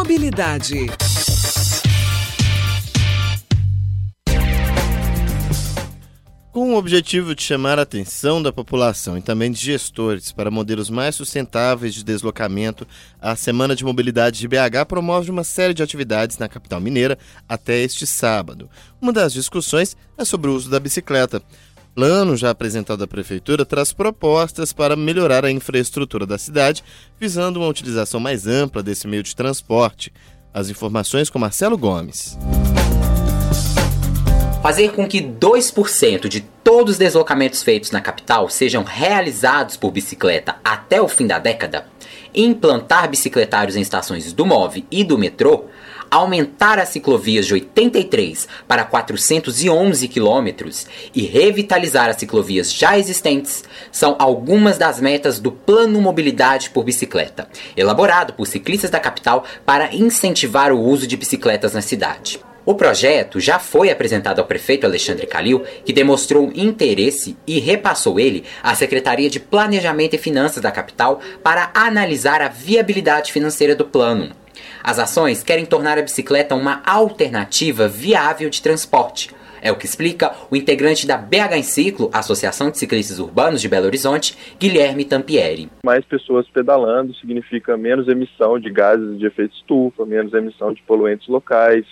Mobilidade. Com o objetivo de chamar a atenção da população e também de gestores para modelos mais sustentáveis de deslocamento, a Semana de Mobilidade de BH promove uma série de atividades na capital mineira até este sábado. Uma das discussões é sobre o uso da bicicleta. O plano já apresentado à Prefeitura traz propostas para melhorar a infraestrutura da cidade, visando uma utilização mais ampla desse meio de transporte. As informações com Marcelo Gomes. Fazer com que 2% de todos os deslocamentos feitos na capital sejam realizados por bicicleta até o fim da década, implantar bicicletários em estações do MOVE e do metrô, aumentar as ciclovias de 83 para 411 quilômetros e revitalizar as ciclovias já existentes são algumas das metas do Plano Mobilidade por Bicicleta, elaborado por ciclistas da capital para incentivar o uso de bicicletas na cidade. O projeto já foi apresentado ao prefeito Alexandre Calil, que demonstrou interesse e repassou ele à Secretaria de Planejamento e Finanças da capital para analisar a viabilidade financeira do plano. As ações querem tornar a bicicleta uma alternativa viável de transporte. É o que explica o integrante da BH em Ciclo, Associação de Ciclistas Urbanos de Belo Horizonte, Guilherme Tampieri. Mais pessoas pedalando significa menos emissão de gases de efeito estufa, menos emissão de poluentes locais,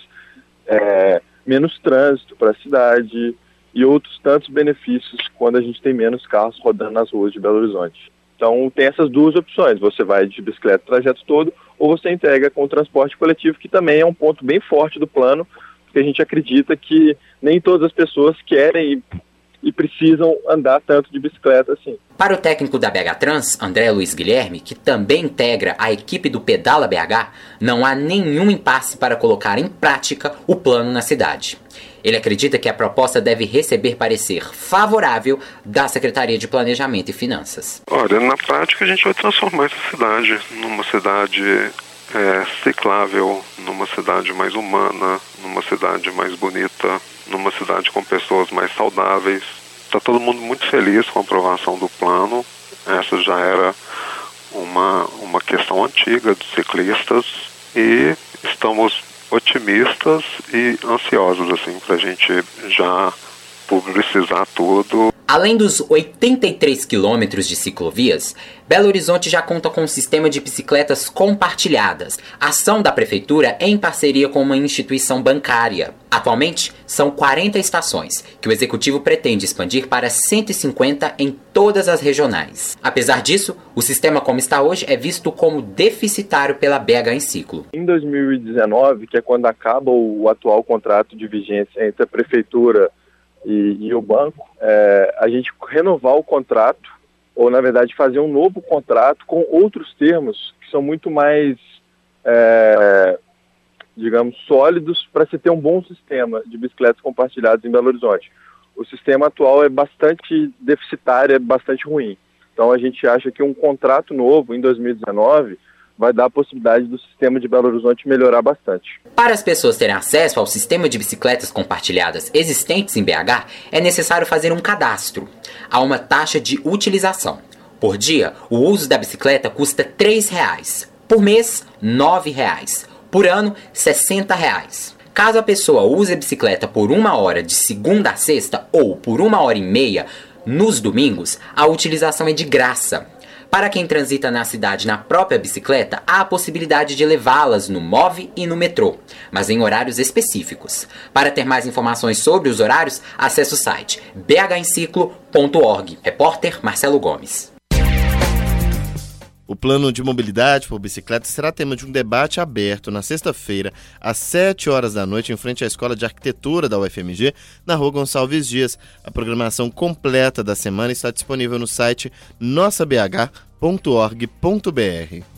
menos trânsito para a cidade e outros tantos benefícios quando a gente tem menos carros rodando nas ruas de Belo Horizonte. Então tem essas duas opções, você vai de bicicleta o trajeto todo ou você integra com o transporte coletivo, que também é um ponto bem forte do plano, porque a gente acredita que nem todas as pessoas querem e precisam andar tanto de bicicleta assim. Para o técnico da BH Trans, André Luiz Guilherme, que também integra a equipe do Pedala BH, não há nenhum impasse para colocar em prática o plano na cidade. Ele acredita que a proposta deve receber parecer favorável da Secretaria de Planejamento e Finanças. Olha, na prática a gente vai transformar essa cidade numa cidade ciclável, numa cidade mais humana, numa cidade mais bonita, numa cidade com pessoas mais saudáveis. Está todo mundo muito feliz com a aprovação do plano. Essa já era uma questão antiga dos ciclistas e estamos otimistas e ansiosos assim, para a gente já publicizar tudo. Além dos 83 quilômetros de ciclovias, Belo Horizonte já conta com um sistema de bicicletas compartilhadas, ação da Prefeitura em parceria com uma instituição bancária. Atualmente, são 40 estações, que o Executivo pretende expandir para 150 em todas as regionais. Apesar disso, o sistema como está hoje é visto como deficitário pela BH em Ciclo. Em 2019, que é quando acaba o atual contrato de vigência entre a Prefeitura e o banco, a gente renovar o contrato, ou na verdade fazer um novo contrato com outros termos que são muito mais, digamos, sólidos para se ter um bom sistema de bicicletas compartilhadas em Belo Horizonte. O sistema atual é bastante deficitário, é bastante ruim. Então a gente acha que um contrato novo em 2019 vai dar a possibilidade do sistema de Belo Horizonte melhorar bastante. Para as pessoas terem acesso ao sistema de bicicletas compartilhadas existentes em BH, é necessário fazer um cadastro. Há uma taxa de utilização. Por dia, o uso da bicicleta custa R$ 3,00. Por mês, R$ 9,00. Por ano, R$ 60,00. Caso a pessoa use a bicicleta por 1 hora de segunda a sexta ou por 1h30 nos domingos, a utilização é de graça. Para quem transita na cidade na própria bicicleta, há a possibilidade de levá-las no MOVE e no metrô, mas em horários específicos. Para ter mais informações sobre os horários, acesse o site bhenciclo.org. Repórter Marcelo Gomes. O plano de mobilidade por bicicleta será tema de um debate aberto na sexta-feira, às 7h, em frente à Escola de Arquitetura da UFMG, na Rua Gonçalves Dias. A programação completa da semana está disponível no site nossabh.org.br.